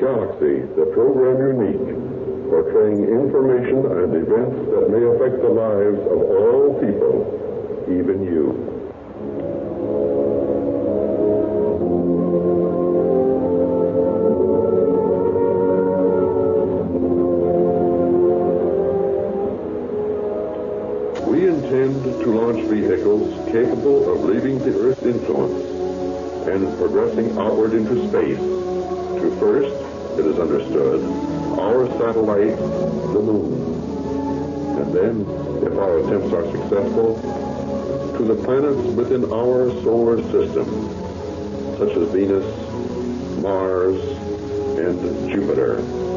Galaxy, the program unique, portraying information and events that may affect the lives of all people, even you. We intend to launch vehicles capable of leaving the Earth's influence and progressing outward into space to first, it is understood, our satellite, the Moon. And then, if our attempts are successful, to the planets within our solar system, such as Venus, Mars, and Jupiter.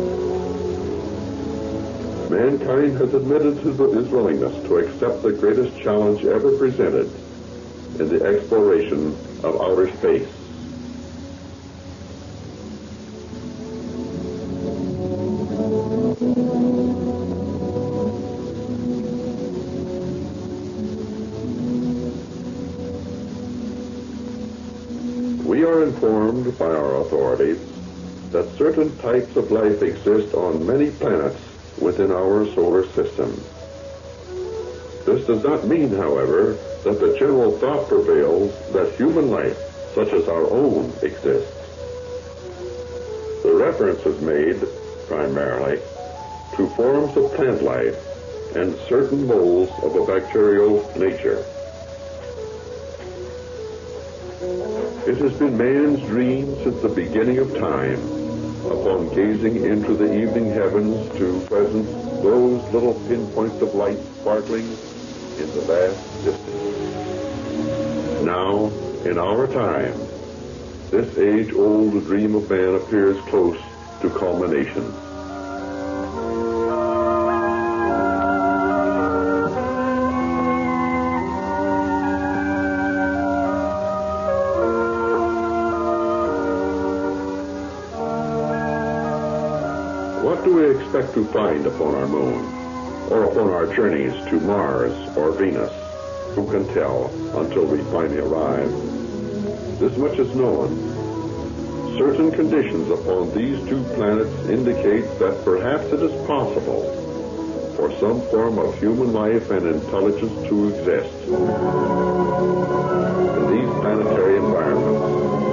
Mankind has admitted his willingness to accept the greatest challenge ever presented in the exploration of outer space. We are informed by our authorities that certain types of life exist on many planets within our solar system. This does not mean, however, that the general thought prevails that human life, such as our own, exists. The reference is made, primarily, to forms of plant life and certain moles of a bacterial nature. It has been man's dream since the beginning of time, upon gazing into the evening heavens, to present those little pinpoints of light sparkling in the vast distance. Now, in our time, this age-old dream of man appears close to culmination. What do we expect to find upon our moon, or upon our journeys to Mars or Venus? Who can tell until we finally arrive? This much is known. Certain conditions upon these two planets indicate that perhaps it is possible for some form of human life and intelligence to exist in these planetary environments.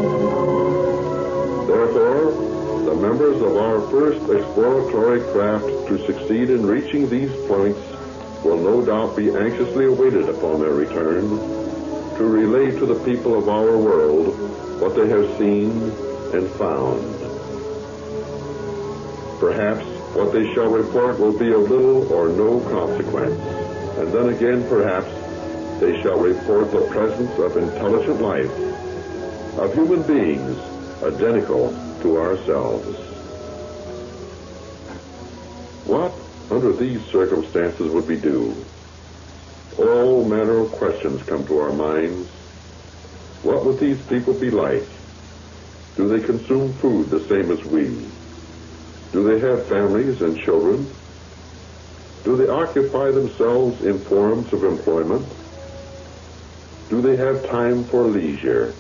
Therefore, the members of our first exploratory craft to succeed in reaching these points will no doubt be anxiously awaited upon their return to relay to the people of our world what they have seen and found. Perhaps what they shall report will be of little or no consequence, and then again perhaps they shall report the presence of intelligent life, of human beings identical to ourselves. What, under these circumstances, would we do? All manner of questions come to our minds. What would these people be like? Do they consume food the same as we? Do they have families and children? Do they occupy themselves in forms of employment? Do they have time for leisure?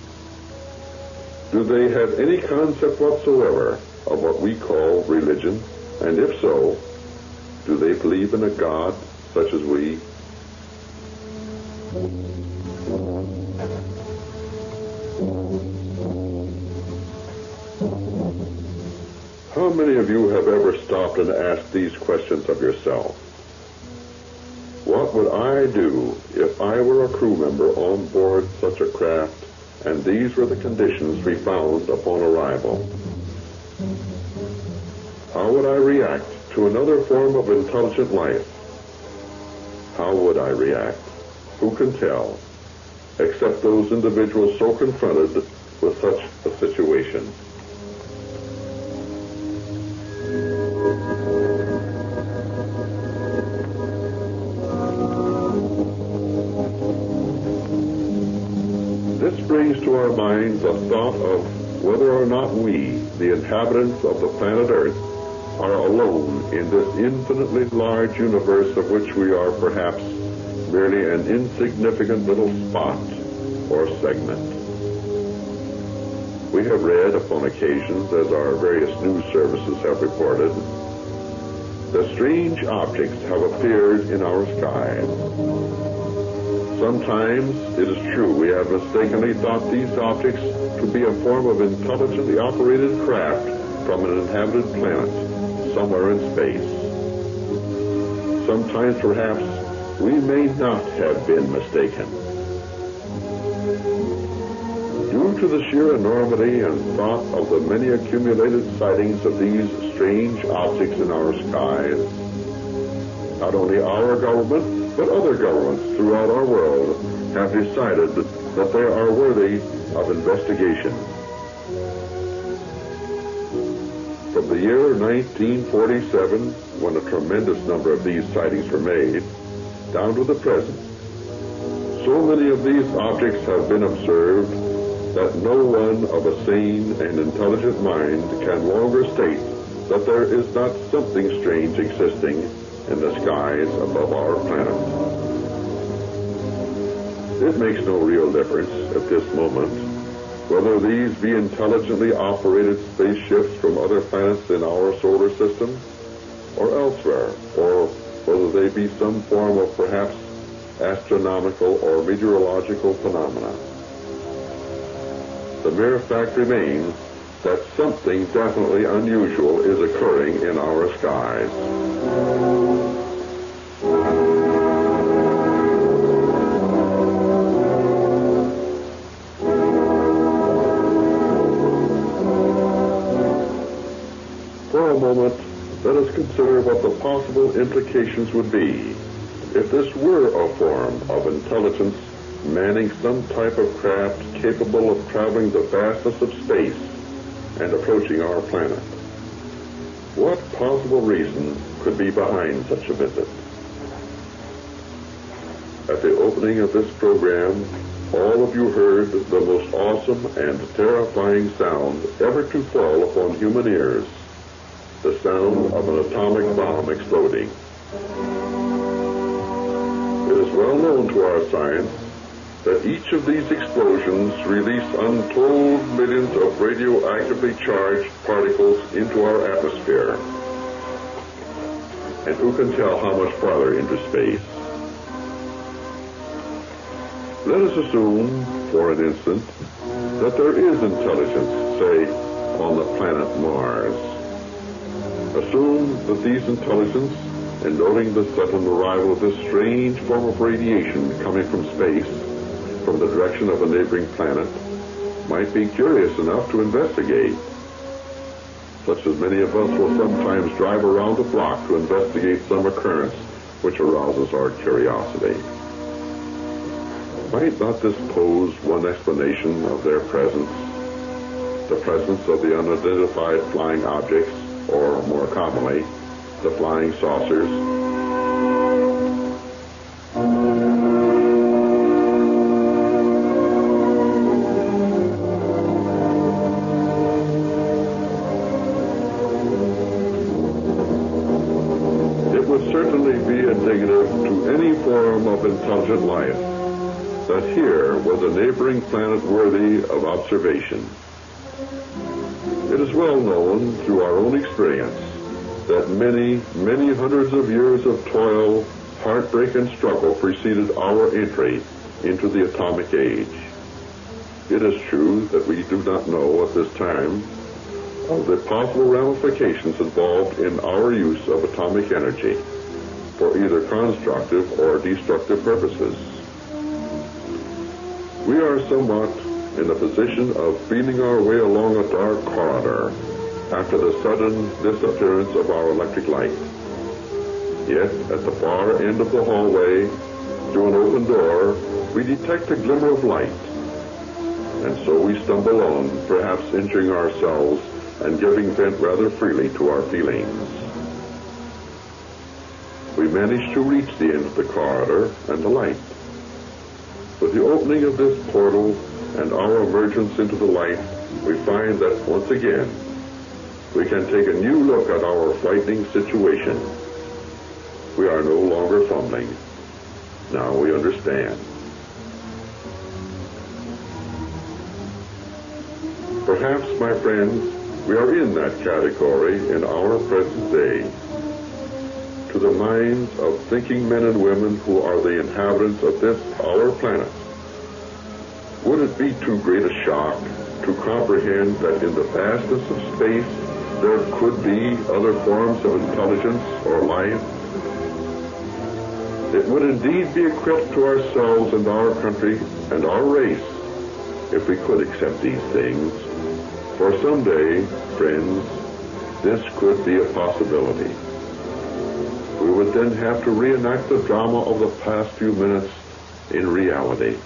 Do they have any concept whatsoever of what we call religion? And if so, do they believe in a God such as we? How many of you have ever stopped and asked these questions of yourself? What would I do if I were a crew member on board such a craft and these were the conditions we found upon arrival? How would I react to another form of intelligent life? How would I react? Who can tell, except those individuals so confronted with such a situation? This brings to our minds a thought of whether or not we, the inhabitants of the planet Earth, are alone in this infinitely large universe of which we are perhaps merely an insignificant little spot or segment. We have read upon occasions, as our various news services have reported, that strange objects have appeared in our skies. Sometimes, it is true, we have mistakenly thought these objects to be a form of intelligently operated craft from an inhabited planet somewhere in space. Sometimes, perhaps, we may not have been mistaken. Due to the sheer enormity and thought of the many accumulated sightings of these strange objects in our skies, not only our government, but other governments throughout our world have decided that they are worthy of investigation. From the year 1947, when a tremendous number of these sightings were made, down to the present, so many of these objects have been observed that no one of a sane and intelligent mind can longer state that there is not something strange existing in the skies above our planet. It makes no real difference at this moment whether these be intelligently operated spaceships from other planets in our solar system or elsewhere, or whether they be some form of perhaps astronomical or meteorological phenomena. The mere fact remains that something definitely unusual is occurring in our skies. For a moment, let us consider what the possible implications would be if this were a form of intelligence manning some type of craft capable of traveling the vastness of space and approaching our planet. What possible reason could be behind such a visit? At the opening of this program, all of you heard the most awesome and terrifying sound ever to fall upon human ears, the sound of an atomic bomb exploding. It is well known to our science that each of these explosions release untold millions of radioactively charged particles into our atmosphere. And who can tell how much farther into space? Let us assume, for an instant, that there is intelligence, say, on the planet Mars. Assume that these intelligence, in noting the sudden arrival of this strange form of radiation coming from space, from the direction of a neighboring planet, might be curious enough to investigate, such as many of us will sometimes drive around the block to investigate some occurrence which arouses our curiosity. Might not this pose one explanation of their presence, the presence of the unidentified flying objects, or more commonly, the flying saucers? Certainly be indicative to any form of intelligent life that here was a neighboring planet worthy of observation. It is well known through our own experience that many, many hundreds of years of toil, heartbreak, and struggle preceded our entry into the atomic age. It is true that we do not know at this time of the possible ramifications involved in our use of atomic energy for either constructive or destructive purposes. We are somewhat in the position of feeling our way along a dark corridor after the sudden disappearance of our electric light. Yet, at the far end of the hallway, through an open door, we detect a glimmer of light. And so we stumble on, perhaps injuring ourselves and giving vent rather freely to our feelings. We manage to reach the end of the corridor and the light. With the opening of this portal and our emergence into the light, we find that once again, we can take a new look at our frightening situation. We are no longer fumbling. Now we understand. Perhaps, my friends, we are in that category in our present day. To the minds of thinking men and women who are the inhabitants of this, our planet, would it be too great a shock to comprehend that in the vastness of space there could be other forms of intelligence or life? It would indeed be a credit to ourselves and our country and our race if we could accept these things. For someday, friends, this could be a possibility. We would then have to reenact the drama of the past few minutes in reality.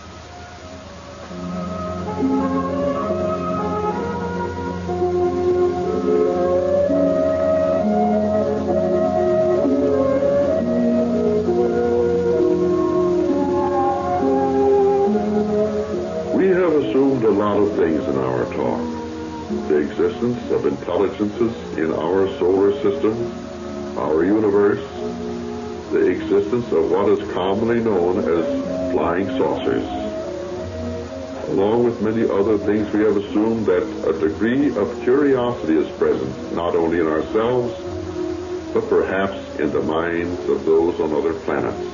We have assumed a lot of things in our talk. The existence of intelligences in our solar system, our universe, the existence of what is commonly known as flying saucers. Along with many other things, we have assumed that a degree of curiosity is present, not only in ourselves, but perhaps in the minds of those on other planets.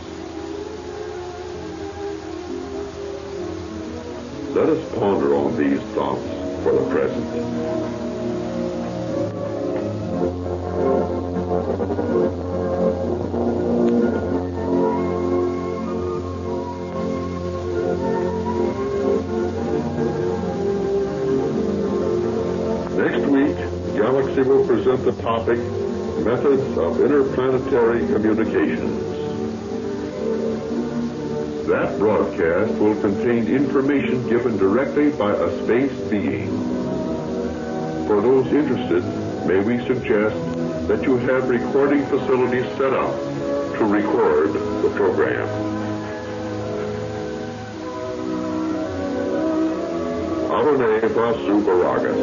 Let us ponder on these thoughts for the present. Next week, Galaxy will present the topic, Methods of Interplanetary Communications. That broadcast will contain information given directly by a space being. For those interested, may we suggest that you have recording facilities set up to record the program. Adonai Vasu Baragas.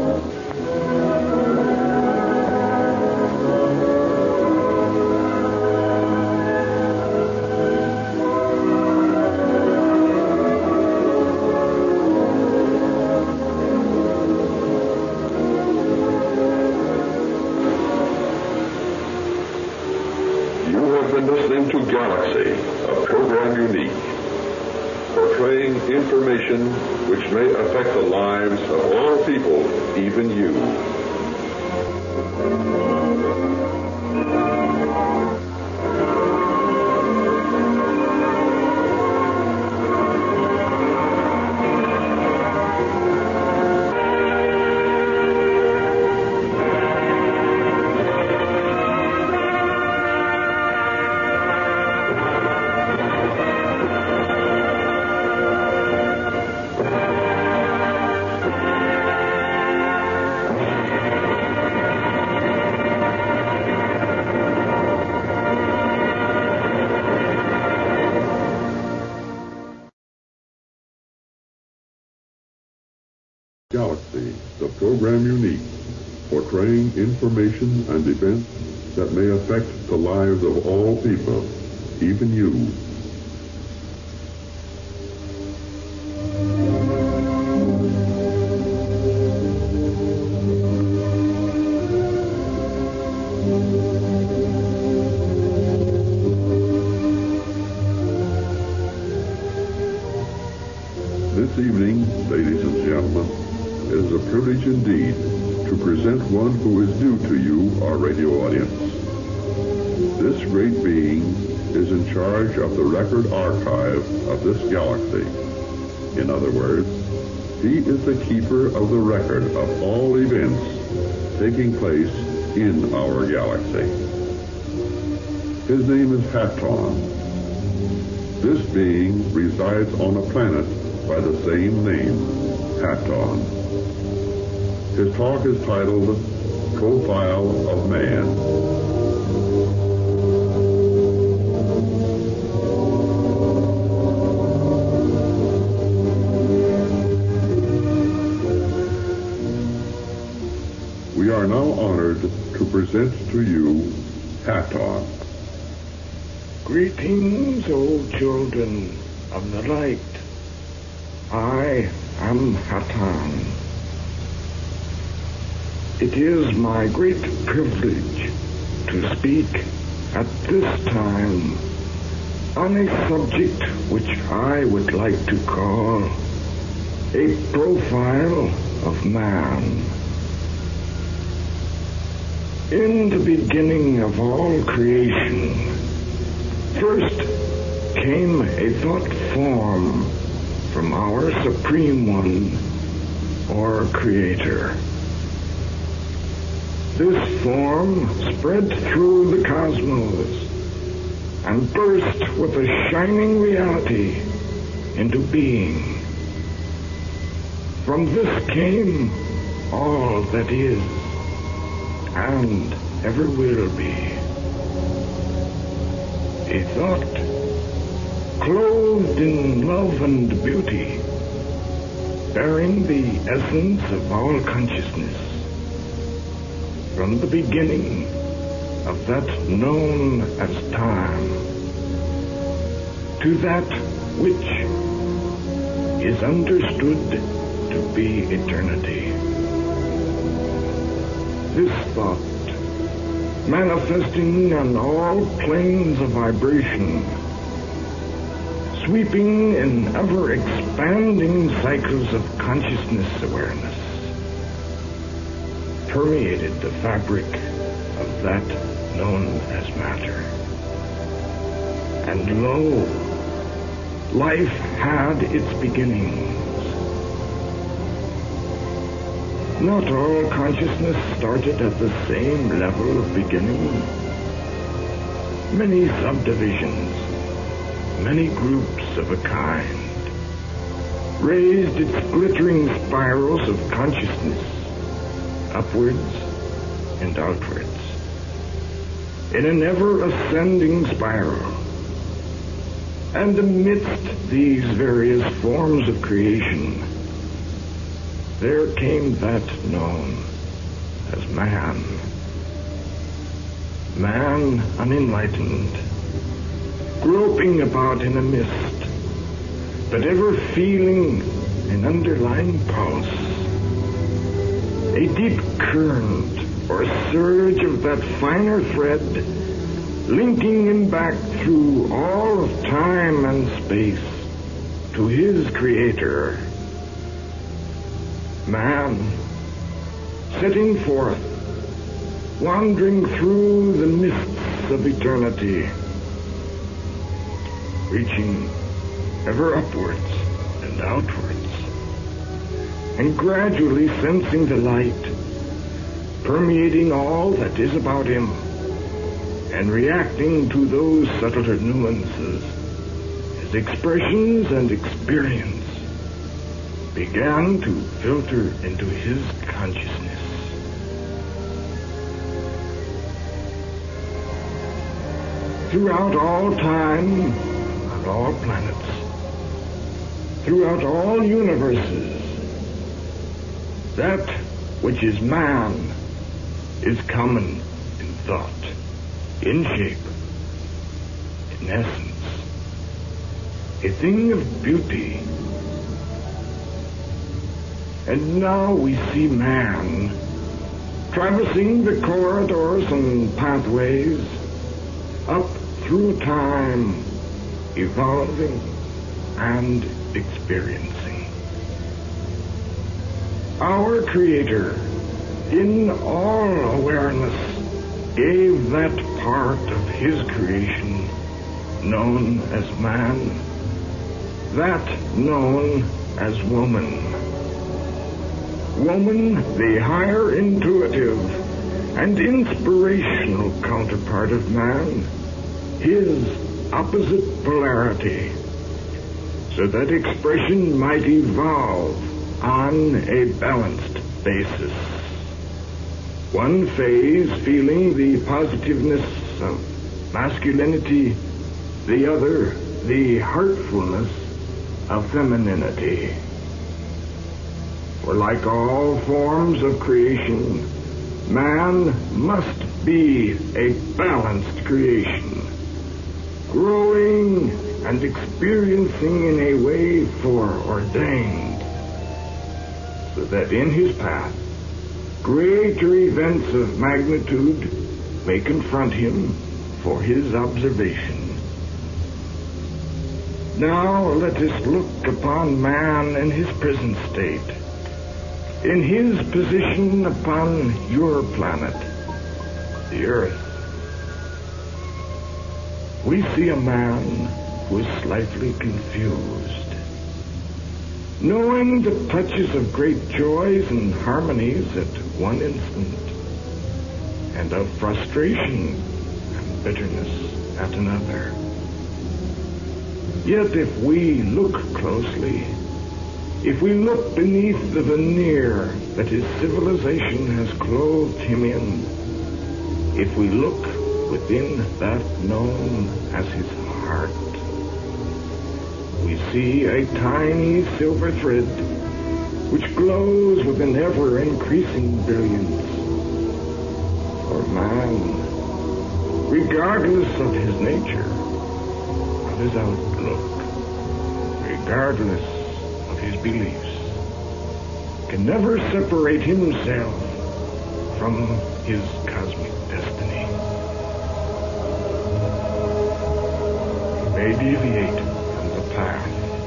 Listening to Galaxy, a program unique, portraying information which may affect the lives of all people, even you. Galaxy, the program unique, portraying information and events that may affect the lives of all people, even you. This evening, ladies and gentlemen, it is a privilege indeed to present one who is new to you, our radio audience. This great being is in charge of the record archive of this galaxy. In other words, he is the keeper of the record of all events taking place in our galaxy. His name is Haton. This being resides on a planet by the same name, Haton. His talk is titled Profile of Man. We are now honored to present to you Haton. Greetings, O children of the light. I am Haton, It is my great privilege to speak at this time on a subject which I would like to call a profile of man. In the beginning of all creation, first came a thought form from our Supreme One, or Creator. This form spread through the cosmos and burst with a shining reality into being. From this came all that is and ever will be. A thought clothed in love and beauty, bearing the essence of all consciousness, from the beginning of that known as time to that which is understood to be eternity. This thought, manifesting on all planes of vibration, sweeping in ever-expanding cycles of consciousness awareness, permeated the fabric of that known as matter. And lo, life had its beginnings. Not all consciousness started at the same level of beginning. Many subdivisions, many groups of a kind, raised its glittering spirals of consciousness upwards and outwards, in an ever-ascending spiral. And amidst these various forms of creation, there came that known as man. Man unenlightened, groping about in a mist, but ever feeling an underlying pulse, a deep current or surge of that finer thread linking him back through all of time and space to his Creator. Man, setting forth, wandering through the mists of eternity, reaching ever upwards and outwards, and gradually sensing the light, permeating all that is about him, and reacting to those subtler nuances, his expressions and experience began to filter into his consciousness. Throughout all time and all planets, throughout all universes, that which is man is common in thought, in shape, in essence, a thing of beauty. And now we see man traversing the corridors and pathways up through time, evolving and experiencing. Our Creator, in all awareness, gave that part of his creation known as man, that known as woman. Woman, the higher intuitive and inspirational counterpart of man, his opposite polarity, so that expression might evolve on a balanced basis. One phase feeling the positiveness of masculinity, the other the heartfulness of femininity. For like all forms of creation, man must be a balanced creation, growing and experiencing in a way foreordained, so that in his path greater events of magnitude may confront him for his observation. Now let us look upon man in his present state, in his position upon your planet, the Earth. We see a man who is slightly confused, knowing the touches of great joys and harmonies at one instant, and of frustration and bitterness at another. Yet if we look closely, if we look beneath the veneer that his civilization has clothed him in, if we look within that known as his heart, we see a tiny silver thread which glows with an ever-increasing brilliance. For man, regardless of his nature, of his outlook, regardless of his beliefs, can never separate himself from his cosmic destiny. He may deviate from the path.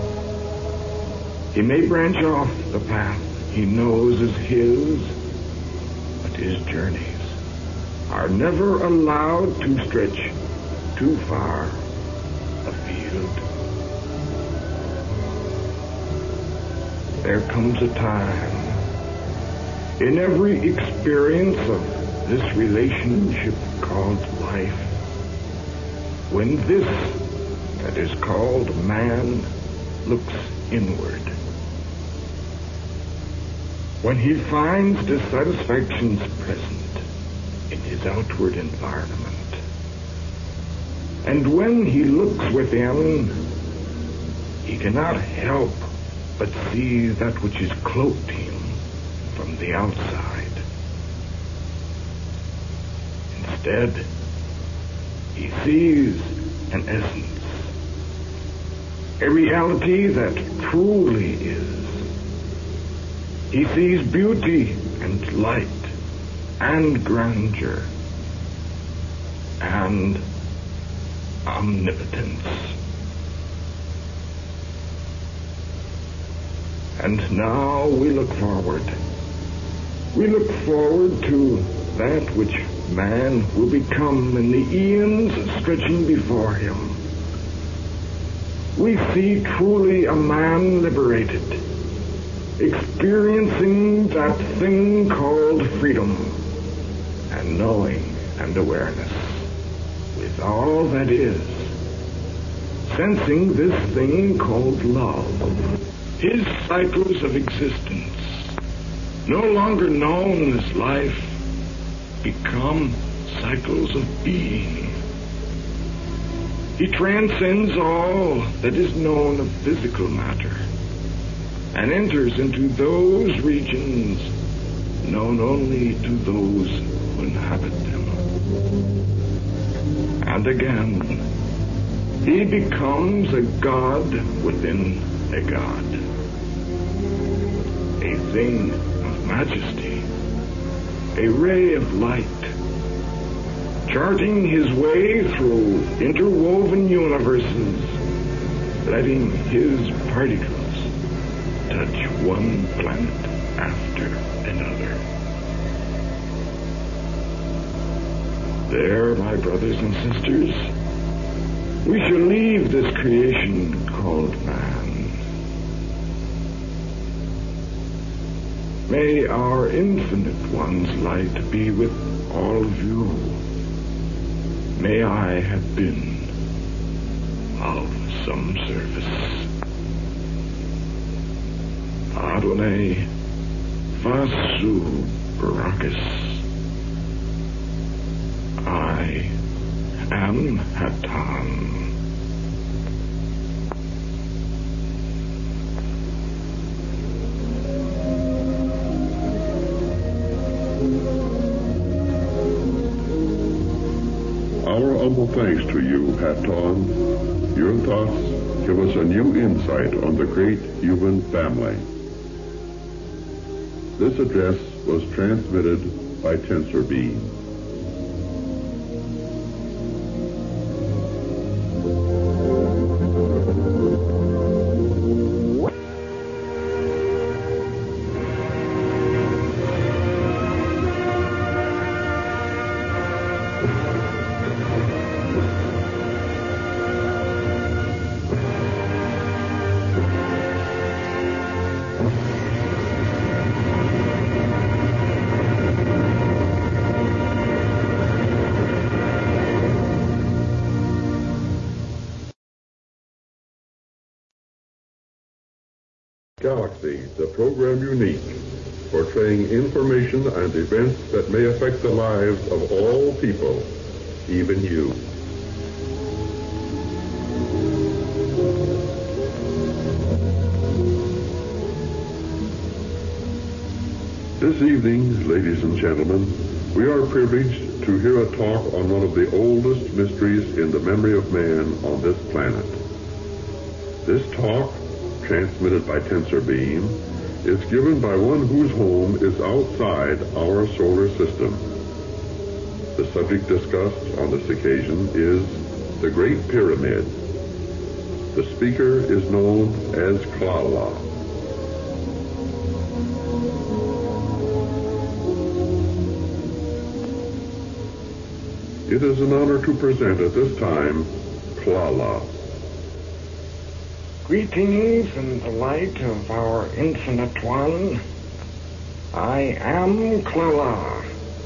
He may branch off the path he knows is his, but his journeys are never allowed to stretch too far afield. There comes a time in every experience of this relationship called life when this that is called man looks inward. When he finds dissatisfactions present in his outward environment, and when he looks within, he cannot help but see that which is cloaked him from the outside. Instead, he sees an essence, a reality that truly is. He sees beauty and light and grandeur and omnipotence. And now we look forward. We look forward to that which man will become in the eons stretching before him. We see truly a man liberated, experiencing that thing called freedom, and knowing and awareness with all that is, sensing this thing called love. His cycles of existence, no longer known as life, become cycles of being. He transcends all that is known of physical matter and enters into those regions known only to those who inhabit them. And again, he becomes a god within a god, a thing of majesty, a ray of light, charting his way through interwoven universes, letting his particles touch one planet after another. There, my brothers and sisters, we shall leave this creation called man. May our infinite one's light be with all of you. May I have been of some service. Adonai Vasu Barakis. I am Hatan. Our humble thanks to you, Hatan. Your thoughts give us a new insight on the great human family. This address was transmitted by tensor beam. Galaxy, the program unique, portraying information and events that may affect the lives of all people, even you. This evening, ladies and gentlemen, we are privileged to hear a talk on one of the oldest mysteries in the memory of man on this planet. This talk, transmitted by tensor beam, is given by one whose home is outside our solar system. The subject discussed on this occasion is the Great Pyramid. The speaker is known as Klala. It is an honor to present at this time Klala. Greetings in the light of our Infinite One. I am Klala.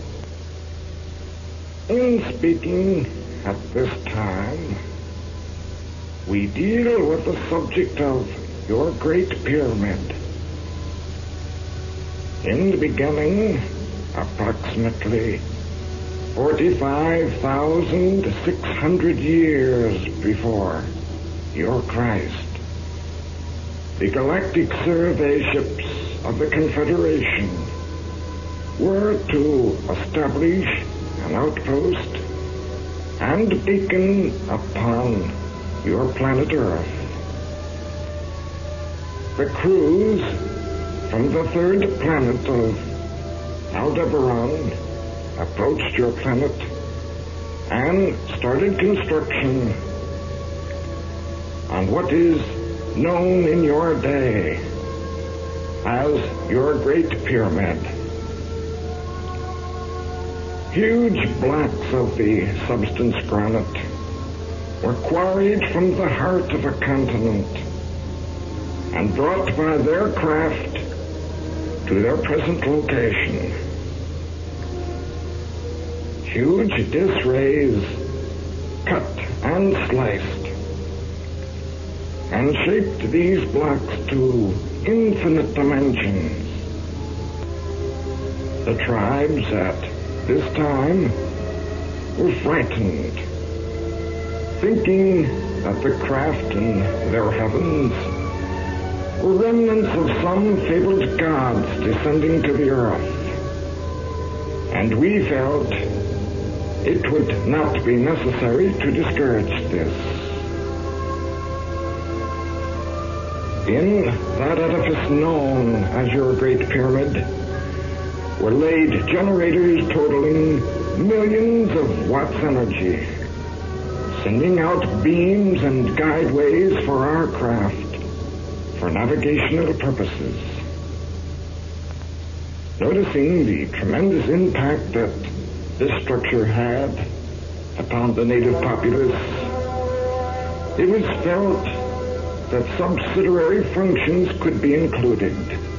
In speaking at this time, we deal with the subject of your Great Pyramid. In the beginning, approximately 45,600 years before your Christ, the galactic survey ships of the Confederation were to establish an outpost and beacon upon your planet Earth. The crews from the third planet of Aldebaran approached your planet and started construction on what is known in your day as your Great Pyramid. Huge blocks of the substance granite were quarried from the heart of a continent and brought by their craft to their present location. Huge disc rays cut and sliced and shaped these blocks to infinite dimensions. The tribes at this time were frightened, thinking that the craft in their heavens were remnants of some fabled gods descending to the earth. And we felt it would not be necessary to discourage this. In that edifice known as your Great Pyramid were laid generators totaling millions of watts energy, sending out beams and guideways for our craft for navigational purposes. Noticing the tremendous impact that this structure had upon the native populace, it was felt that subsidiary functions could be included.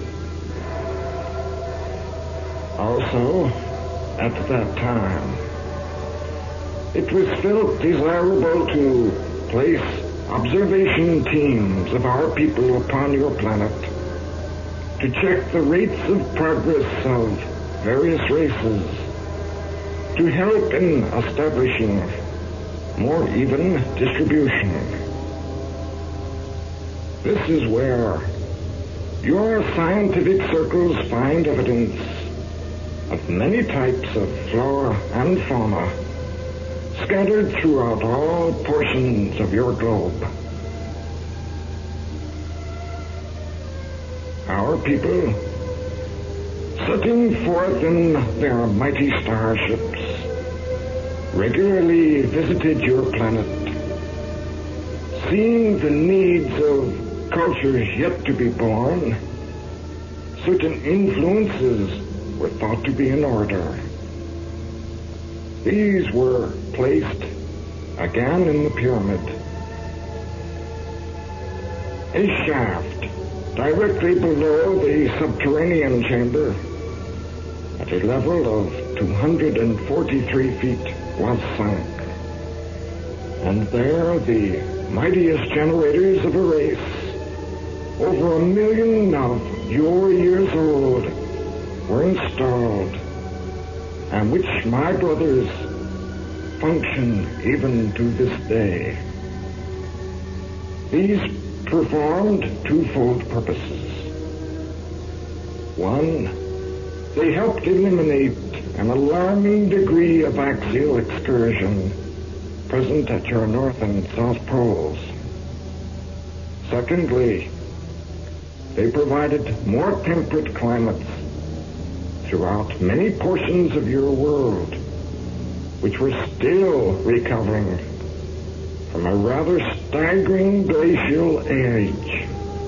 Also, at that time, it was felt desirable to place observation teams of our people upon your planet to check the rates of progress of various races, to help in establishing more even distribution. This is where your scientific circles find evidence of many types of flora and fauna scattered throughout all portions of your globe. Our people setting forth in their mighty starships, regularly visited your planet, seeing the needs of cultures yet to be born. Certain influences were thought to be in order. These were placed again in the pyramid. A shaft directly below the subterranean chamber at a level of 243 feet was sunk. And there the mightiest generators of a race, over 1 million of your years old, were installed, and which my brothers function even to this day. These performed twofold purposes. One, they helped eliminate an alarming degree of axial excursion present at your north and south poles. Secondly, they provided more temperate climates throughout many portions of your world, which were still recovering from a rather staggering glacial age.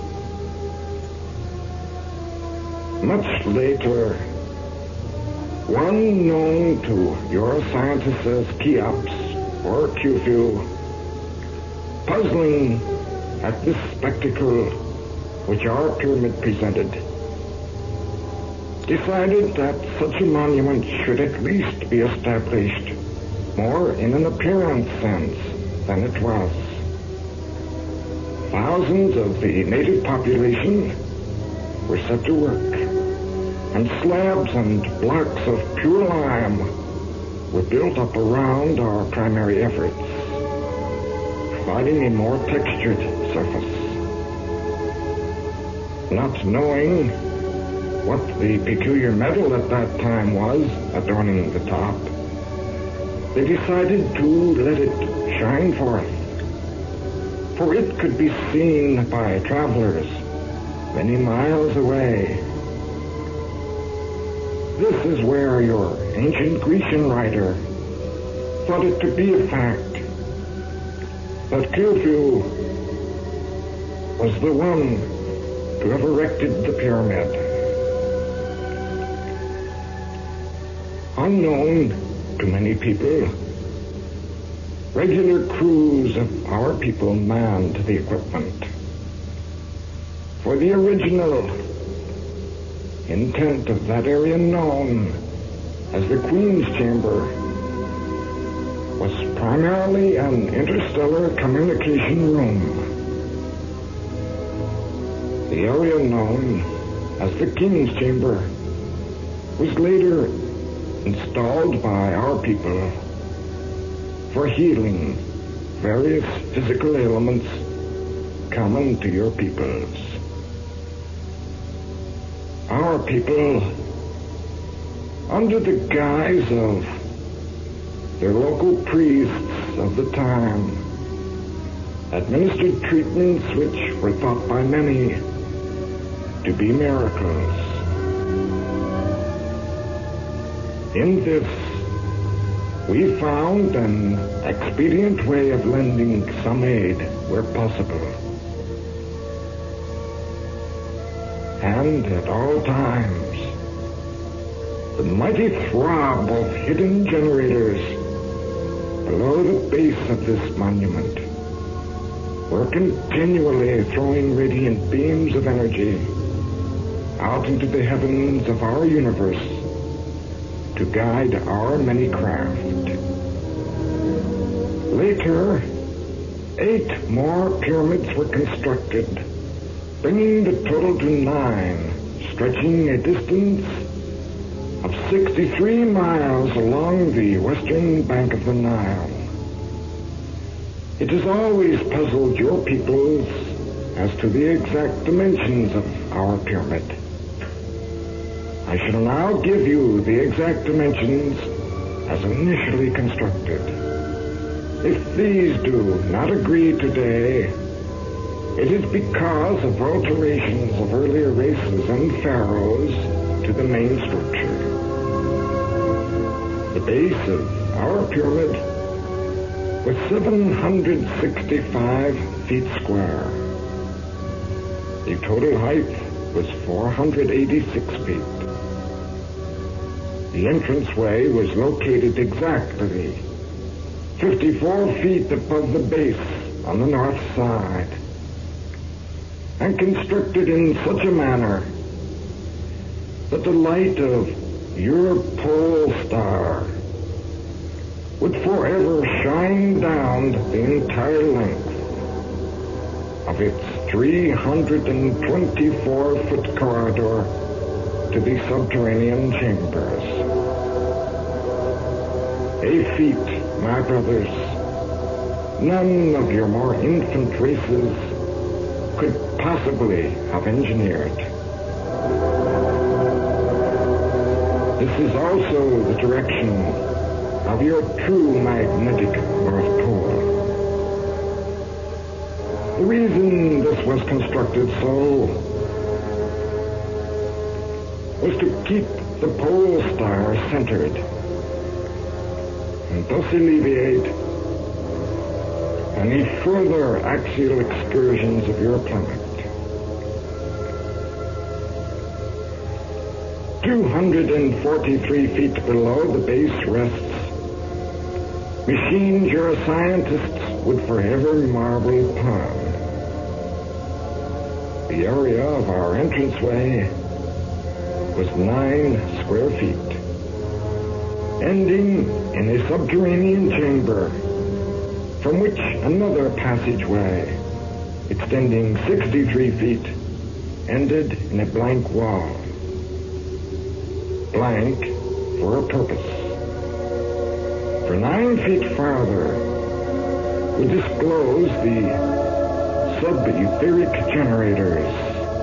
Much later, one known to your scientists as Cheops or Khufu, puzzling at this spectacle which our pyramid presented, decided that such a monument should at least be established more in an appearance sense than it was. Thousands of the native population were set to work, and slabs and blocks of pure lime were built up around our primary efforts, providing a more textured surface. Not knowing what the peculiar metal at that time was adorning the top, they decided to let it shine forth, for it could be seen by travelers many miles away. This is where your ancient Grecian writer thought it to be a fact that Khufu was the one to have erected the pyramid. Unknown to many people, regular crews of our people manned the equipment. For the original intent of that area known as the Queen's Chamber was primarily an interstellar communication room. The area known as the King's Chamber was later installed by our people for healing various physical ailments common to your peoples. Our people, under the guise of their local priests of the time, administered treatments which were thought by many to be miracles. In this, we found an expedient way of lending some aid where possible. And at all times, the mighty throb of hidden generators below the base of this monument were continually throwing radiant beams of energy out into the heavens of our universe to guide our many craft. Later, 8 more pyramids were constructed, bringing the total to 9, stretching a distance of 63 miles along the western bank of the Nile. It has always puzzled your peoples as to the exact dimensions of our pyramid. I shall now give you the exact dimensions as initially constructed. If these do not agree today, it is because of alterations of earlier races and pharaohs to the main structure. The base of our pyramid was 765 feet square. The total height was 486 feet. The entranceway was located exactly 54 feet above the base on the north side, and constructed in such a manner that the light of your pole star would forever shine down the entire length of its 324-foot corridor to the subterranean chambers. A feat, my brothers, none of your more infant races could possibly have engineered. This is also the direction of your true magnetic North Pole. The reason this was constructed so was to keep the pole star centered and thus alleviate any further axial excursions of your planet. 243 feet below the base rests machines your scientists would forever marvel upon. The area of our entranceway was 9 square feet, ending in a subterranean chamber from which another passageway, extending 63 feet, ended in a blank wall. Blank for a purpose. For 9 feet farther would disclose the sub-etheric generators.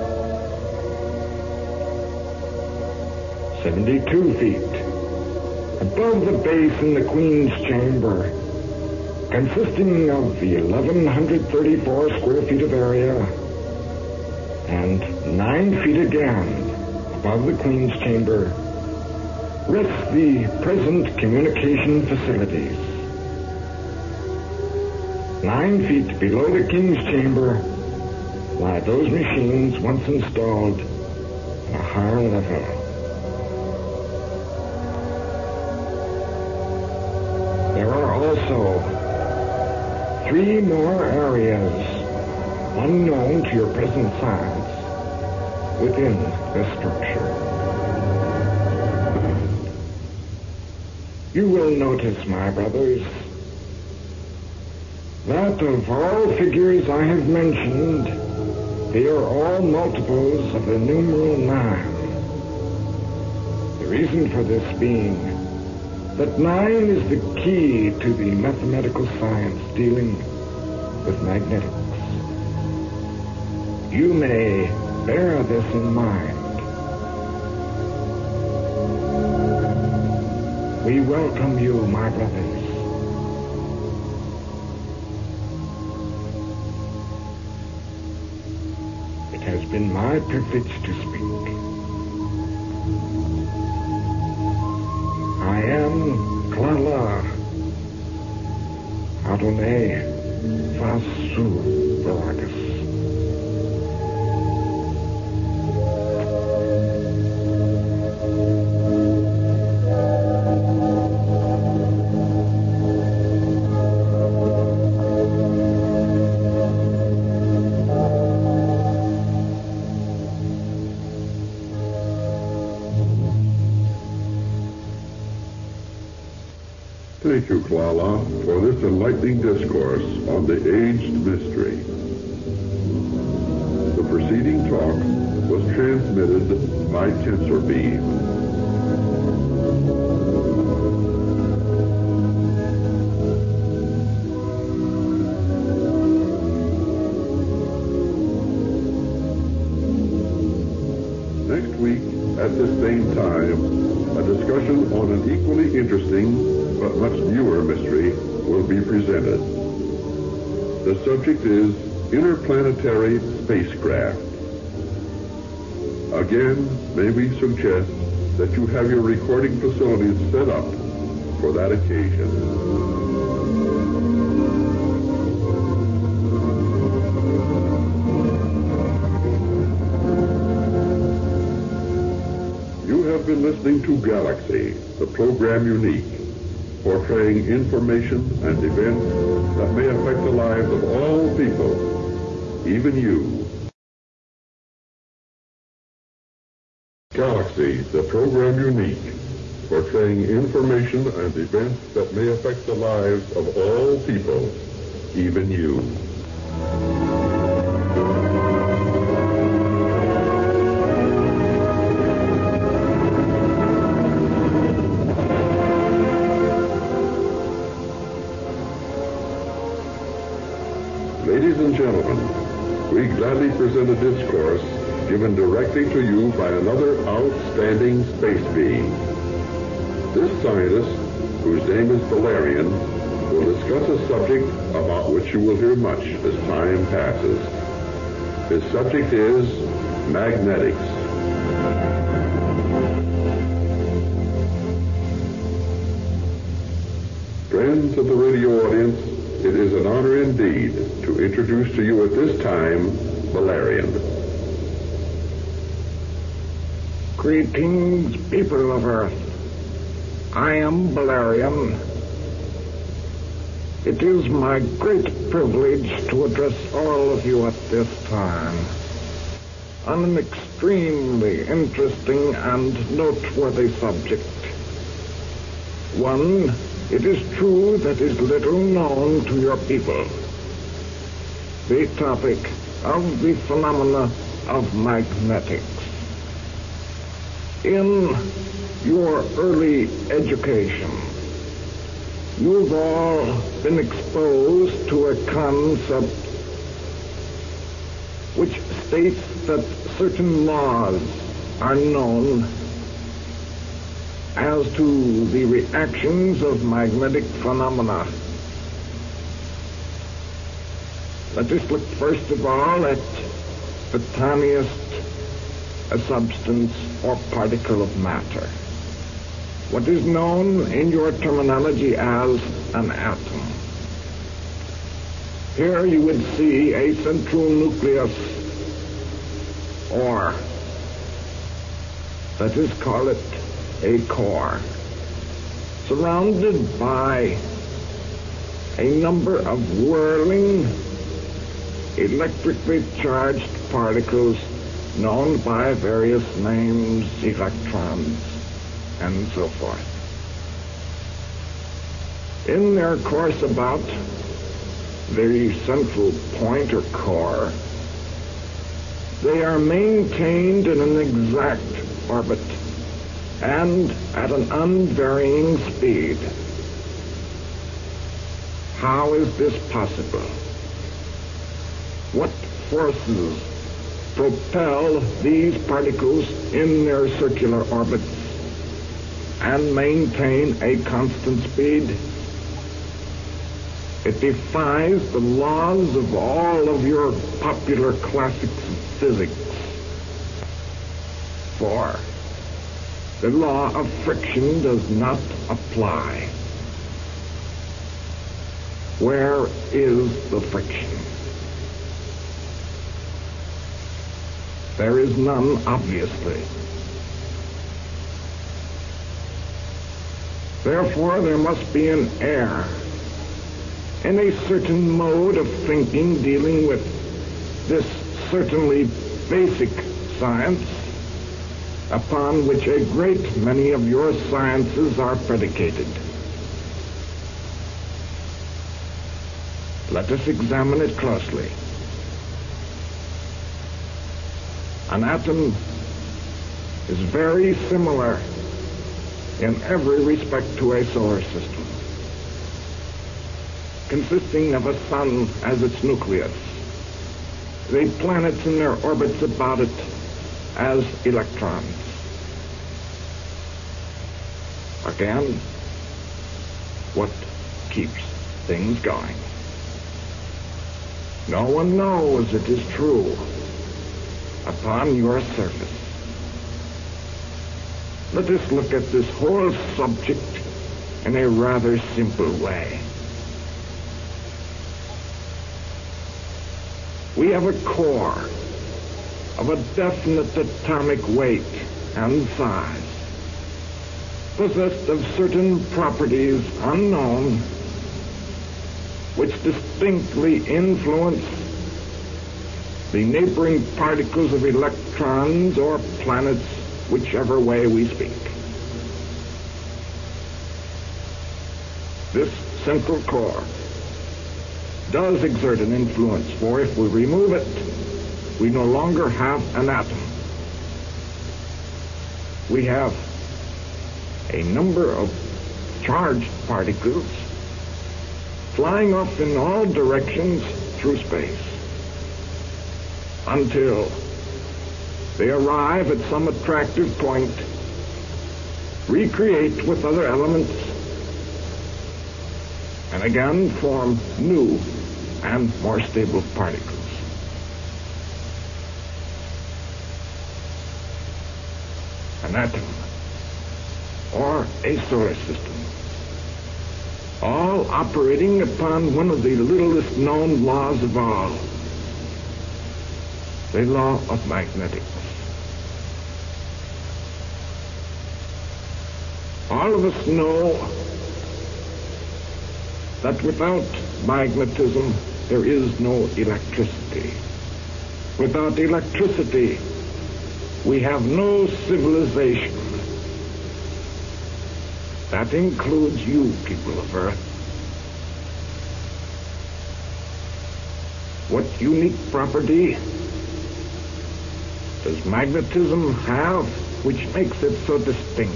72 feet above the base in the Queen's Chamber, consisting of the 1,134 square feet of area, and 9 feet again above the Queen's Chamber, rests the present communication facilities. 9 feet below the King's Chamber lie those machines once installed at a higher level. There are also 3 more areas unknown to your present science within this structure. You will notice, my brothers, that of all figures I have mentioned, they are all multiples of the numeral 9. The reason for this being that 9 is the key to the mathematical science dealing with magnetics. You may bear this in mind. We welcome you, my brothers. It has been my privilege to speak. I am Klala Adonai Vasu Varagas. Thank you, Klala, for this enlightening discourse on the aged mystery. The preceding talk was transmitted by tensor beam. Next week, at this same time, a discussion on an equally interesting but much newer mystery will be presented. The subject is interplanetary spacecraft. Again, may we suggest that you have your recording facilities set up for that occasion. You have been listening to Galaxy, the program Unique, portraying information and events that may affect the lives of all people, even you. Galaxy, the program Unique, portraying information and events that may affect the lives of all people, even you. Ladies and gentlemen, we gladly present a discourse given directly to you by another outstanding space being. This scientist, whose name is Valerian, will discuss a subject about which you will hear much as time passes. His subject is magnetics. Friends of the radio audience, it is an honor indeed to introduce to you at this time Valerian. Greetings, people of Earth. I am Valerian. It is my great privilege to address all of you at this time on an extremely interesting and noteworthy subject. One, it is true, that is little known to your people. The topic of the phenomena of magnetics. In your early education, you've all been exposed to a concept which states that certain laws are known as to the reactions of magnetic phenomena. Let us look first of all at the tiniest substance or particle of matter, what is known in your terminology as an atom. Here you would see a central nucleus, or let us call it a core, surrounded by a number of whirling, electrically charged particles known by various names, electrons, and so forth. In their course about the central point or core, they are maintained in an exact orbit and at an unvarying speed. How is this possible? What forces propel these particles in their circular orbits and maintain a constant speed? It defies the laws of all of your popular classics of physics. For the law of friction does not apply. Where is the friction? There is none, obviously. Therefore, there must be an error in a certain mode of thinking dealing with this certainly basic science upon which a great many of your sciences are predicated. Let us examine it closely. An atom is very similar in every respect to a solar system, consisting of a sun as its nucleus, the planets in their orbits about it as electrons. Again, what keeps things going? No one knows, it is true, upon your surface. Let us look at this whole subject in a rather simple way. We have a core of a definite atomic weight and size, possessed of certain properties unknown, which distinctly influence the neighboring particles of electrons or planets, whichever way we speak. This central core does exert an influence, for if we remove it, we no longer have an atom. We have a number of charged particles flying off in all directions through space until they arrive at some attractive point, recreate with other elements, and again form new and more stable particles. An atom, or a solar system, all operating upon one of the littlest known laws of all, the law of magnetics. All of us know that without magnetism, there is no electricity. Without electricity, we have no civilization. That includes you, people of Earth. What unique property does magnetism have which makes it so distinct?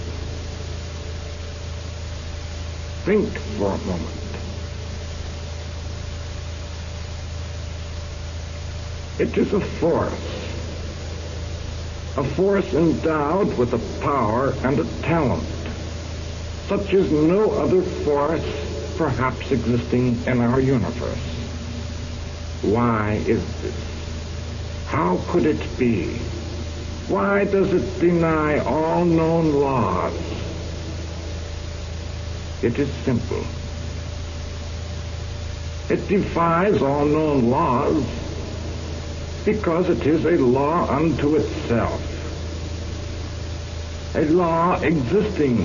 Think for a moment. It is a force endowed with a power and a talent, such as no other force perhaps existing in our universe. Why is this? How could it be? Why does it deny all known laws? It is simple. It defies all known laws because it is a law unto itself, a law existing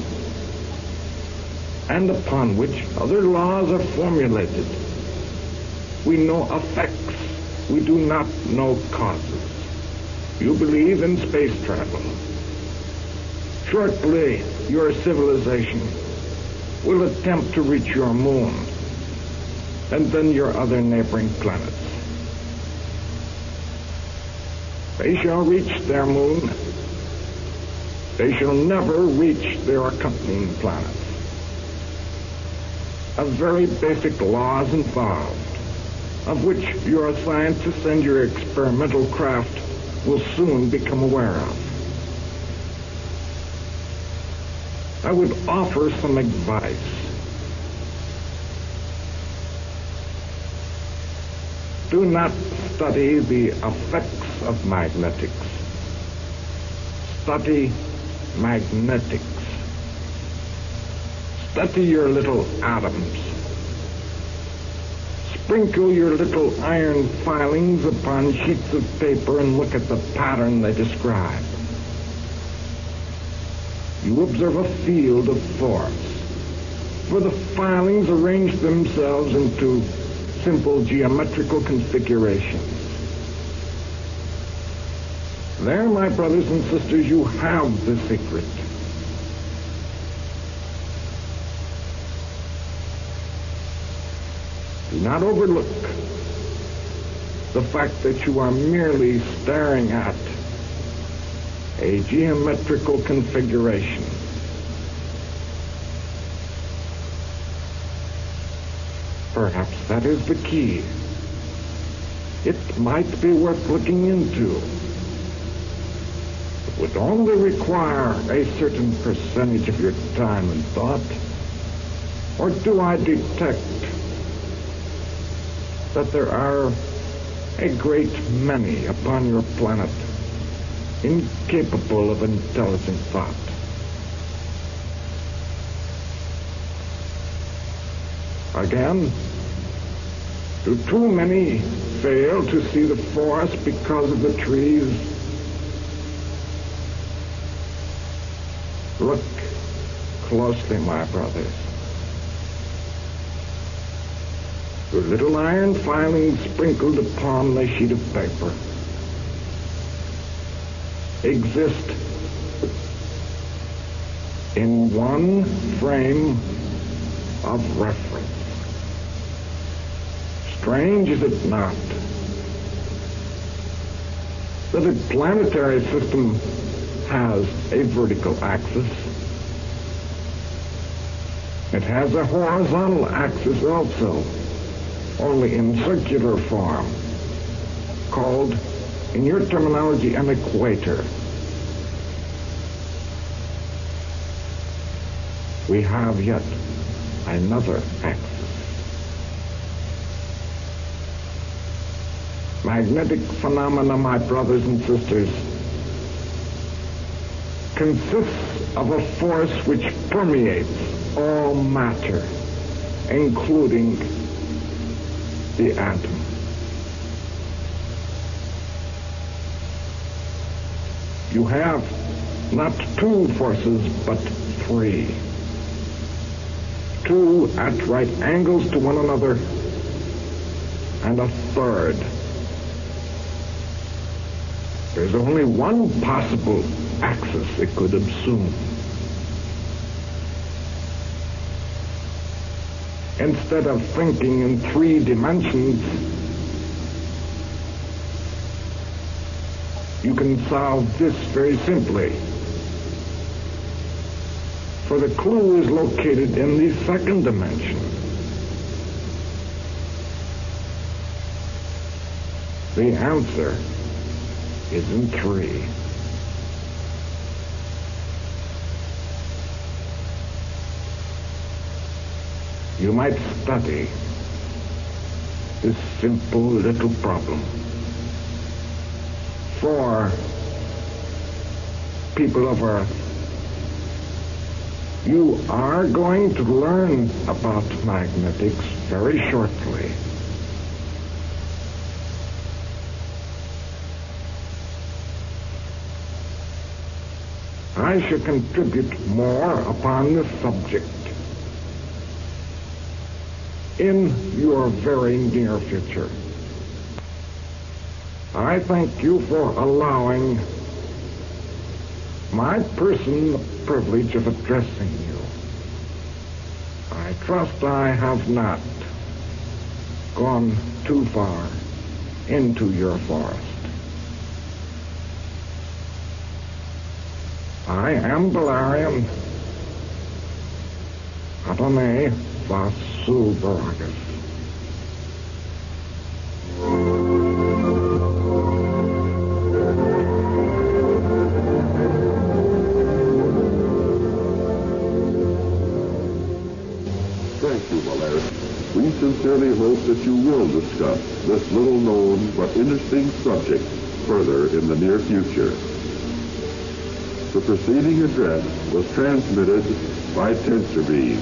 and upon which other laws are formulated. We know effects, we do not know causes. You believe in space travel. Shortly, your civilization will attempt to reach your moon, and then your other neighboring planets. They shall reach their moon. They shall never reach their accompanying planets. A very basic law is involved, of which your scientists and your experimental craft will soon become aware of. I would offer some advice. Do not study the effects of magnetics. Study magnetics. Study your little atoms. Sprinkle your little iron filings upon sheets of paper and look at the pattern they describe. You observe a field of force, for the filings arrange themselves into simple geometrical configurations. There, my brothers and sisters, you have the secret. Do not overlook the fact that you are merely staring at a geometrical configuration. Perhaps that is the key. It might be worth looking into. It would only require a certain percentage of your time and thought. Or do I detect that there are a great many upon your planet incapable of intelligent thought? Again, do too many fail to see the forest because of the trees? Look closely, my brothers. The little iron filings sprinkled upon the sheet of paper exist in one frame of reference. Strange, is it not, that a planetary system has a vertical axis? It has a horizontal axis also, only in circular form, called, in your terminology, an equator. We have yet another axis. Magnetic phenomena, my brothers and sisters, consists of a force which permeates all matter, including the atom. You have not two forces, but three. Two at right angles to one another, and a third. There's only one possible axis it could assume. Instead of thinking in 3 dimensions, you can solve this very simply. For the clue is located in the 2nd dimension. The answer is in 3. You might study this simple little problem. For people of Earth, you are going to learn about magnetics very shortly. I shall contribute more upon this subject in your very near future. I thank you for allowing my person the privilege of addressing you. I trust I have not gone too far into your forest. I am Belarian Adonai Vasu Baragas. Thank you, Valerian. We sincerely hope that you will discuss this little-known but interesting subject further in the near future. The preceding address was transmitted by tensor beam.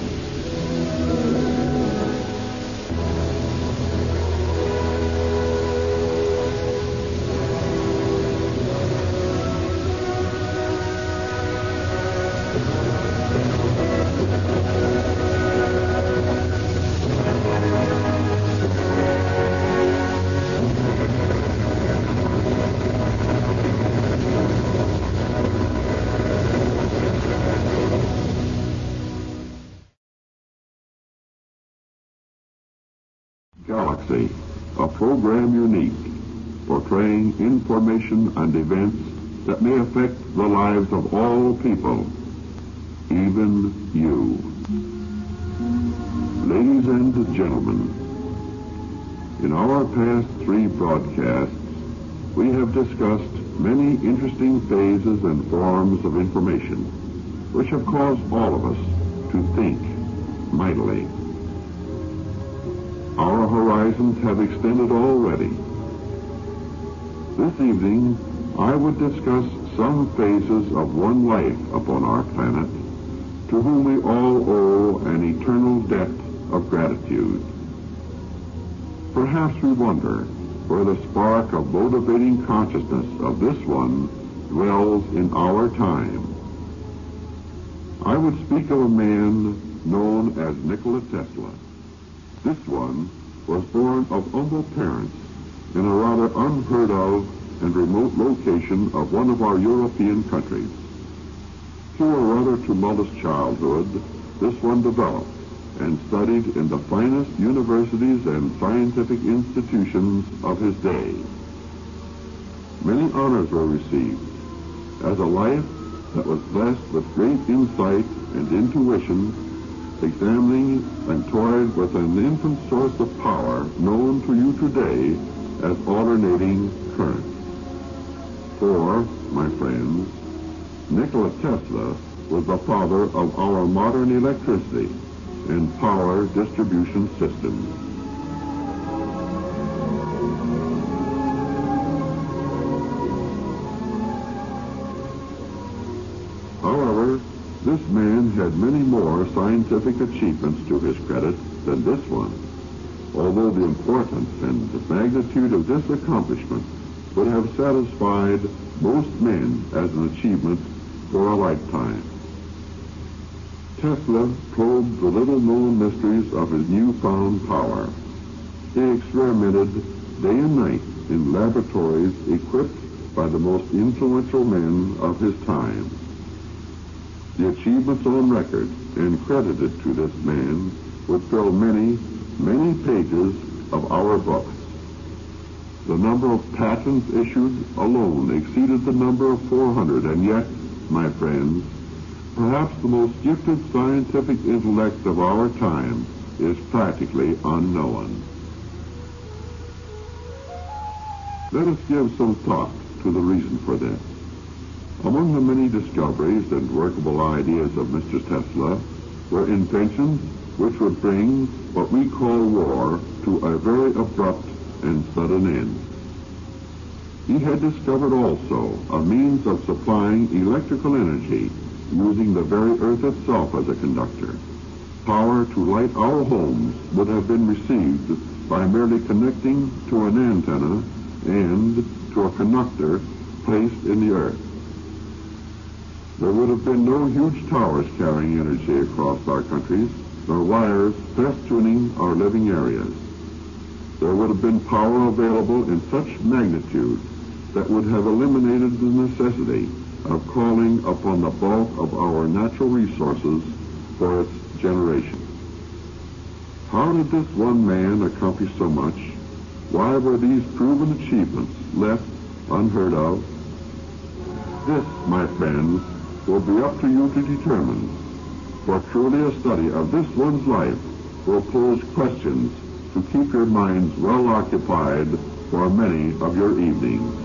Galaxy, a program unique, portraying information and events that may affect the lives of all people, even you. Ladies and gentlemen, in our past 3 broadcasts, we have discussed many interesting phases and forms of information, which have caused all of us to think mightily. Our horizons have extended already. This evening, I would discuss some phases of one life upon our planet, to whom we all owe an eternal debt of gratitude. Perhaps we wonder where the spark of motivating consciousness of this one dwells in our time. I would speak of a man known as Nikola Tesla. This one was born of humble parents in a rather unheard of and remote location of one of our European countries. Through a rather tumultuous childhood, this one developed and studied in the finest universities and scientific institutions of his day. Many honors were received. As a life that was blessed with great insight and intuition, examining and toyed with an infant source of power known to you today as alternating current. For, my friends, Nikola Tesla was the father of our modern electricity and power distribution systems. However, this man had many more scientific achievements to his credit than this one, although the importance and the magnitude of this accomplishment would have satisfied most men as an achievement for a lifetime. Tesla probed the little-known mysteries of his newfound power. He experimented day and night in laboratories equipped by the most influential men of his time. The achievements on record and credited to this man would fill many, many pages of our books. The number of patents issued alone exceeded the number of 400, and yet, my friends, perhaps the most gifted scientific intellect of our time is practically unknown. Let us give some thought to the reason for this. Among the many discoveries and workable ideas of Mr. Tesla were inventions which would bring what we call war to a very abrupt and sudden end. He had discovered also a means of supplying electrical energy using the very earth itself as a conductor. Power to light our homes would have been received by merely connecting to an antenna and to a conductor placed in the earth. There would have been no huge towers carrying energy across our countries, nor wires festooning our living areas. There would have been power available in such magnitude that would have eliminated the necessity of calling upon the bulk of our natural resources for its generation. How did this one man accomplish so much? Why were these proven achievements left unheard of? This, my friends, will be up to you to determine, for truly a study of this one's life will pose questions to keep your minds well occupied for many of your evenings.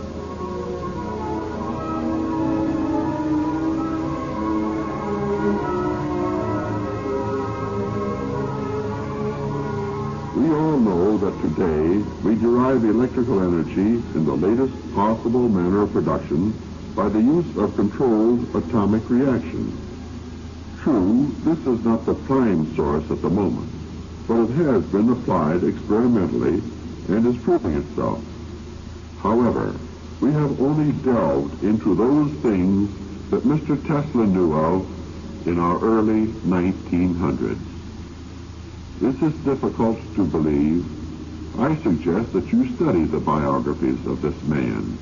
We all know that today we derive electrical energy in the latest possible manner of production by the use of controlled atomic reactions. True, this is not the prime source at the moment, but it has been applied experimentally and is proving itself. However, we have only delved into those things that Mr. Tesla knew of in our early 1900s. This is difficult to believe. I suggest that you study the biographies of this man.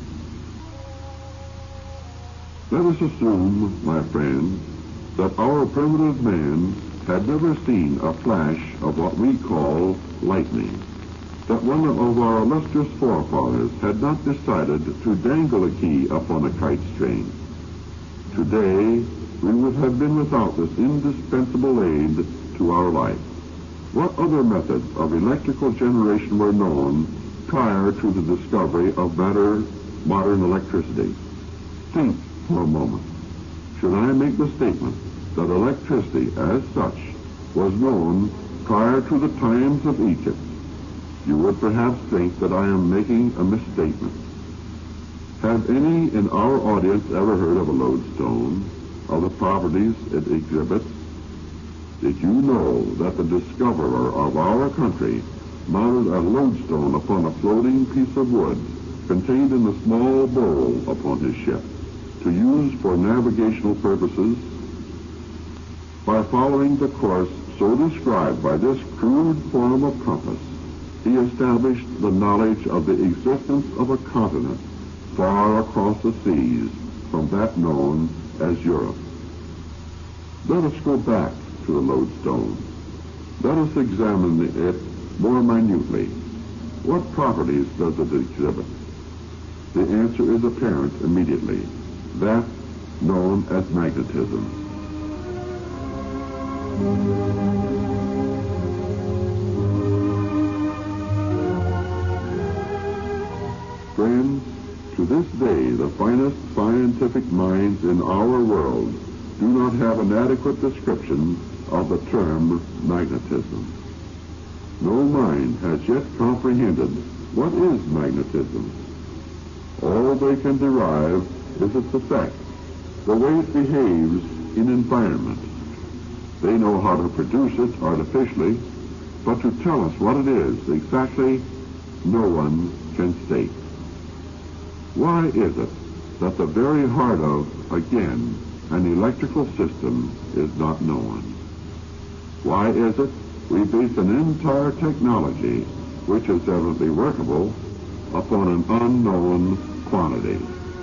Let us assume, my friends, that our primitive man had never seen a flash of what we call lightning, that one of our illustrious forefathers had not decided to dangle a key upon a kite string. Today, we would have been without this indispensable aid to our life. What other methods of electrical generation were known prior to the discovery of modern electricity? Think for a moment. Should I make the statement that electricity as such was known prior to the times of Egypt, you would perhaps think that I am making a misstatement. Have any in our audience ever heard of a lodestone, of the properties it exhibits? Did you know that the discoverer of our country mounted a lodestone upon a floating piece of wood contained in a small bowl upon his ship to use for navigational purposes? By following the course so described by this crude form of compass, he established the knowledge of the existence of a continent far across the seas from that known as Europe. Let us go back to the lodestone. Let us examine it more minutely. What properties does it exhibit? The answer is apparent immediately. That known as magnetism. Friends, to this day, the finest scientific minds in our world do not have an adequate description of the term magnetism. No mind has yet comprehended what is magnetism. All they can derive is its effect, the way it behaves in environment. They know how to produce it artificially, but to tell us what it is exactly, no one can state. Why is it that the very heart of, again, an electrical system is not known? Why is it we base an entire technology, which is evidently workable, upon an unknown quantity?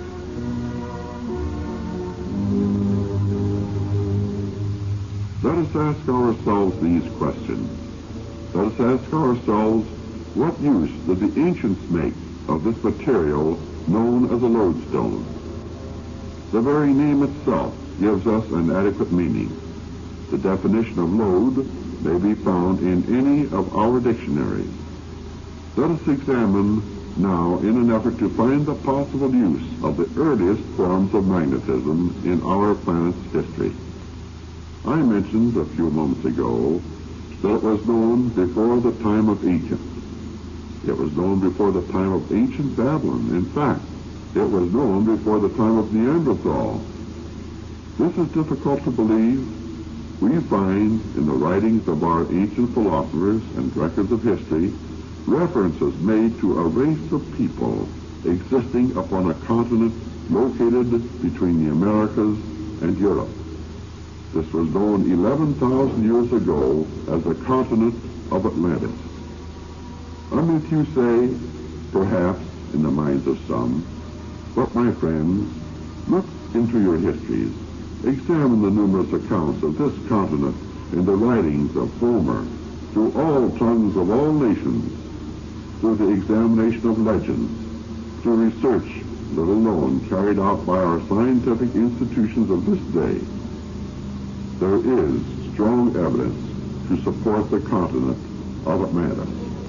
Let us ask ourselves these questions. Let us ask ourselves, what use did the ancients make of this material known as a lodestone? The very name itself gives us an adequate meaning. The definition of load may be found in any of our dictionaries. Let us examine now in an effort to find the possible use of the earliest forms of magnetism in our planet's history. I mentioned a few moments ago that it was known before the time of Egypt. It was known before the time of ancient Babylon. In fact, it was known before the time of Neanderthal. This is difficult to believe. We find in the writings of our ancient philosophers and records of history references made to a race of people existing upon a continent located between the Americas and Europe. This was known 11,000 years ago as the continent of Atlantis. Unless you say, perhaps in the minds of some, but my friends, look into your histories. Examine the numerous accounts of this continent in the writings of Homer, through all tongues of all nations, through the examination of legends, through research, little known, carried out by our scientific institutions of this day. There is strong evidence to support the continent of Atlantis.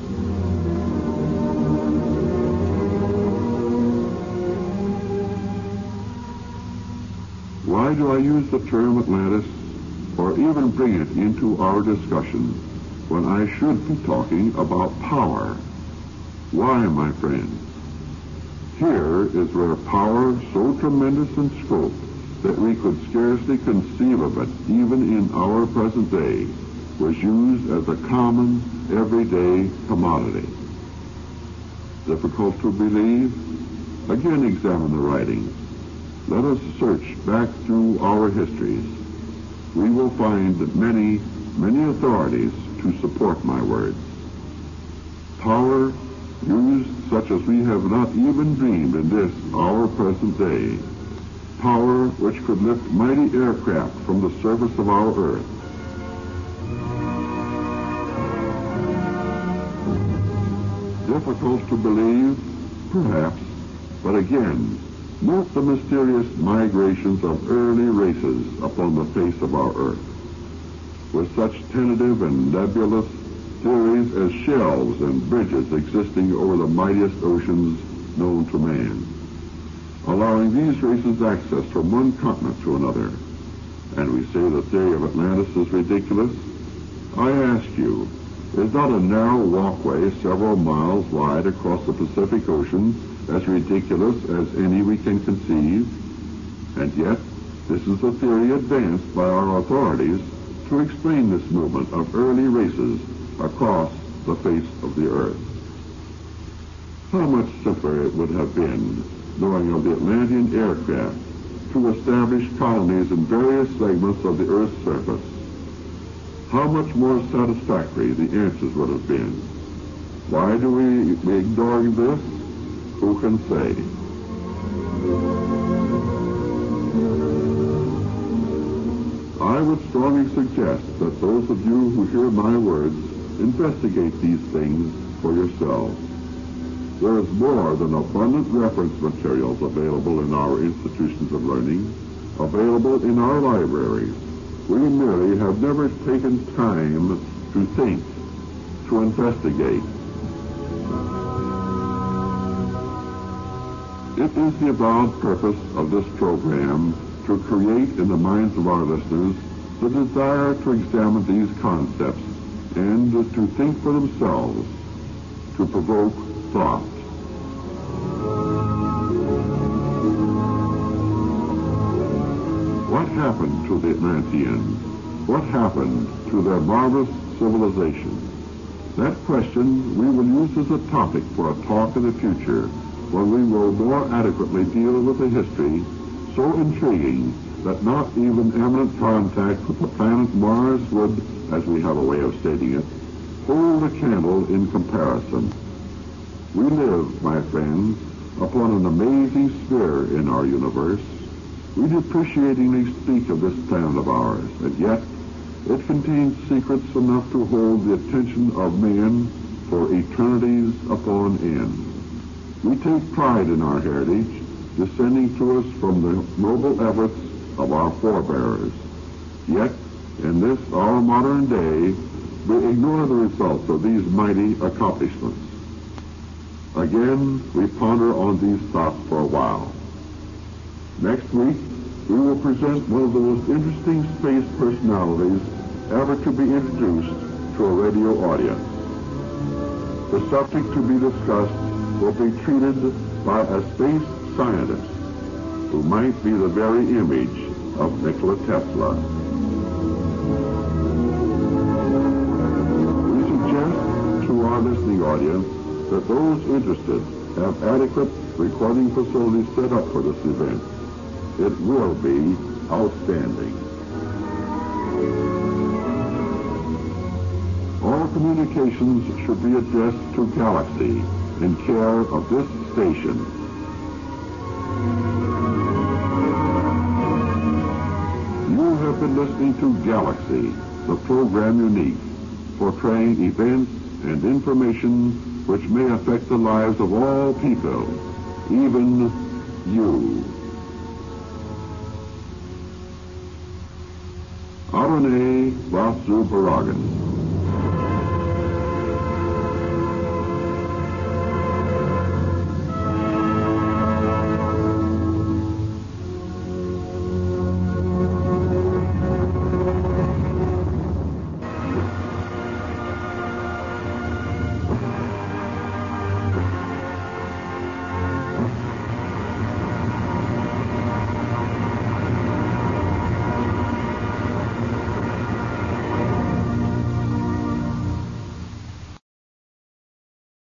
Why do I use the term Atlantis, or even bring it into our discussion, when I should be talking about power? Why, my friends? Here is where power so tremendous in scope that we could scarcely conceive of it, even in our present day, was used as a common, everyday commodity. Difficult to believe? Again, examine the writings. Let us search back through our histories. We will find many, many authorities to support my words. Power used such as we have not even dreamed in this, our present day. Power which could lift mighty aircraft from the surface of our earth. Difficult to believe, perhaps, but again, note the mysterious migrations of early races upon the face of our earth, with such tentative and nebulous theories as shelves and bridges existing over the mightiest oceans known to man, allowing these races access from one continent to another. And we say the theory of Atlantis is ridiculous. I ask you, is not a narrow walkway several miles wide across the Pacific Ocean as ridiculous as any we can conceive? And yet, this is the theory advanced by our authorities to explain this movement of early races across the face of the earth. How much simpler it would have been, knowing of the Atlantean aircraft, to establish colonies in various segments of the Earth's surface. How much more satisfactory the answers would have been. Why do we be ignoring this? Who can say? I would strongly suggest that those of you who hear my words investigate these things for yourselves. There is more than abundant reference materials available in our institutions of learning, available in our libraries. We merely have never taken time to think, to investigate. It is the avowed purpose of this program to create in the minds of our listeners the desire to examine these concepts and to think for themselves, to provoke thought. What happened to the Atlanteans? What happened to their marvelous civilization? That question we will use as a topic for a talk in the future, when we will more adequately deal with a history so intriguing that not even eminent contact with the planet Mars would, as we have a way of stating it, hold a candle in comparison. We live, my friends, upon an amazing sphere in our universe. We depreciatingly speak of this planet of ours, and yet it contains secrets enough to hold the attention of man for eternities upon end. We take pride in our heritage, descending to us from the noble efforts of our forebears. Yet, in this our modern day, we ignore the results of these mighty accomplishments. Again, we ponder on these thoughts for a while. Next week, we will present one of the most interesting space personalities ever to be introduced to a radio audience. The subject to be discussed will be treated by a space scientist who might be the very image of Nikola Tesla. We suggest to our listening audience that those interested have adequate recording facilities set up for this event. It will be outstanding. All communications should be addressed to Galaxy in care of this station. You have been listening to Galaxy, the program unique, portraying events and information which may affect the lives of all people, even you. Arune Vasu Baragan.